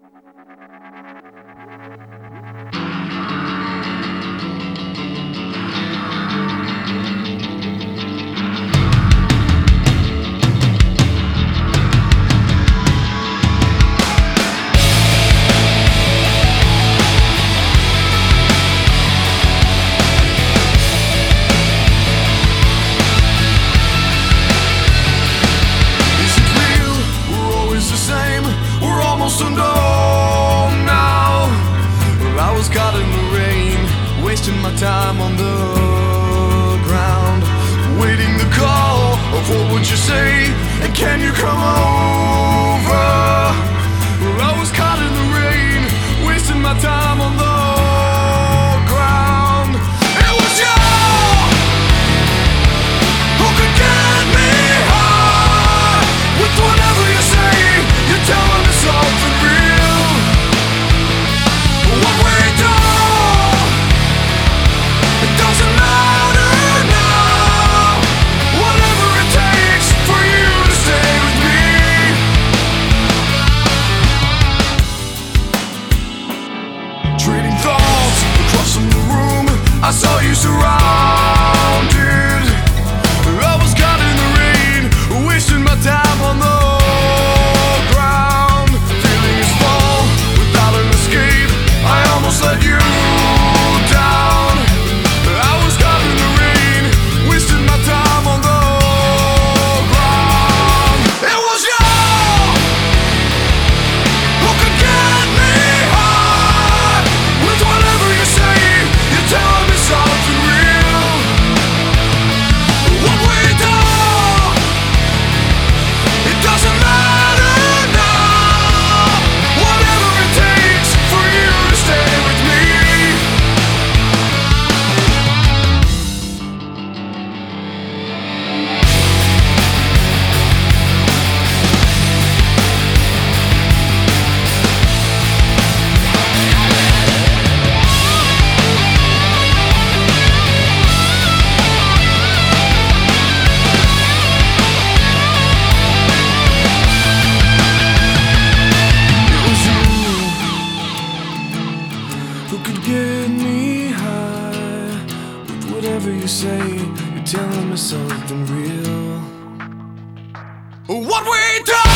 Caught in the rain, wasting my time on the ground, waiting the call of what would you say, and can you come over? Well, I was caught in the rain, wasting my time on the ground. It was you who could get me high with whatever you say. You're telling me something real. What we do, it doesn't matter now. Whatever it takes for you to stay with me. Trading thoughts across the room, I saw you surrounded. I was caught in the rain, wasting my time on the ground. Feeling is fall without an escape. I almost let you down. I was caught in the rain, wasting my time on the ground. It was you who could get me high with whatever you say. You're telling me something real. What we do, it doesn't matter now. Whatever it takes for you to stay with me. It was you who could get me high with whatever you say. You're telling me something real. What we do.